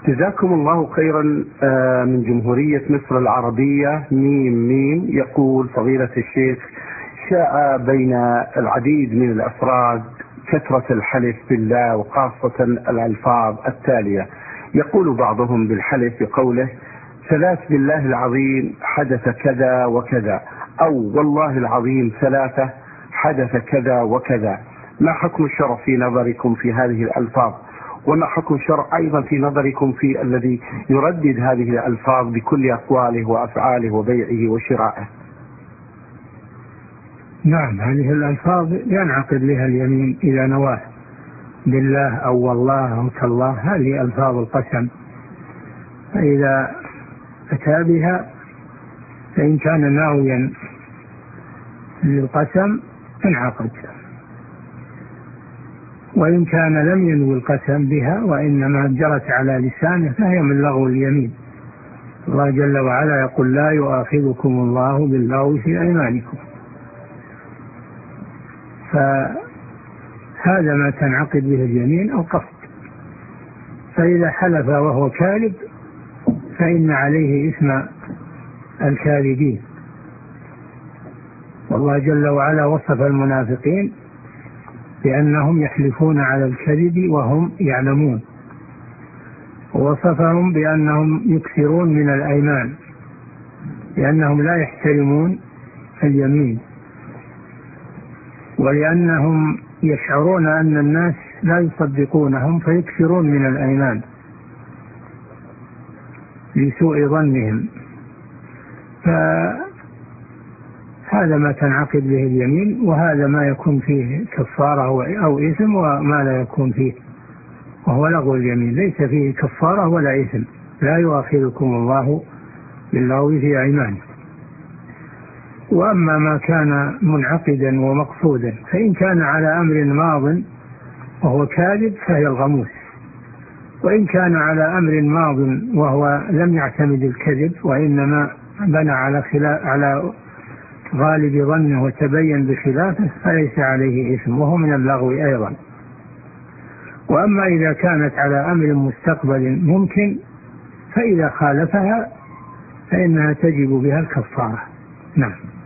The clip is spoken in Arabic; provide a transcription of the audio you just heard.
جزاكم الله خيرا. من جمهورية مصر العربية ميم يقول: فضيلة الشيخ، شاء بين العديد من الأفراد كثرة الحلف بالله، وخاصة الألفاظ التالية. يقول بعضهم بالحلف بقوله: ثلاث بالله العظيم حدث كذا وكذا، أو والله العظيم ثلاثة حدث كذا وكذا. ما حكم الشرع في نظركم في هذه الألفاظ؟ وما حكم الشرع أيضا في نظركم في الذي يردد هذه الألفاظ بكل أقواله وأفعاله وبيعه وشرائه؟ نعم، هذه الألفاظ ينعقد لها اليمين إذا نواه بالله أو والله أو تالله، هذه ألفاظ القسم، فإذا أتى بها فإن كان ناويا للقسم انعقد، وإن كان لم ينوي القسم بها وإنما جرت على لسانه فهي من لغو اليمين. الله جل وعلا يقول: لا يؤاخذكم الله باللغو في أيمانكم. فهذا ما تنعقد به اليمين أو قصد. فإذا حلف وهو كاذب فإن عليه إثم الكاذبين. والله جل وعلا وصف المنافقين بأنهم يحلفون على الكذب وهم يعلمون، ووصفهم بأنهم يكثرون من الأيمان لأنهم لا يحترمون اليمين، ولأنهم يشعرون أن الناس لا يصدقونهم فيكثرون من الأيمان لسوء ظنهم. فهذا ما تنعقد به اليمين، وهذا ما يكون فيه كفارة أو إثم، وما لا يكون فيه وهو لغو اليمين ليس فيه كفارة ولا إثم. لا يؤاخذكم الله باللغو في أيمانكم. وأما ما كان منعقدا ومقصودا فإن كان على أمر ماض وهو كاذب فهي الغموس، وإن كان على أمر ماض وهو لم يعتمد الكذب وإنما بنى على غالب ظنه وتبين بخلافه فليس عليه إثم وهو من اللغو أيضا. وأما إذا كانت على أمر مستقبل ممكن فإذا خالفها فإنها تجب بها الكفارة. نعم.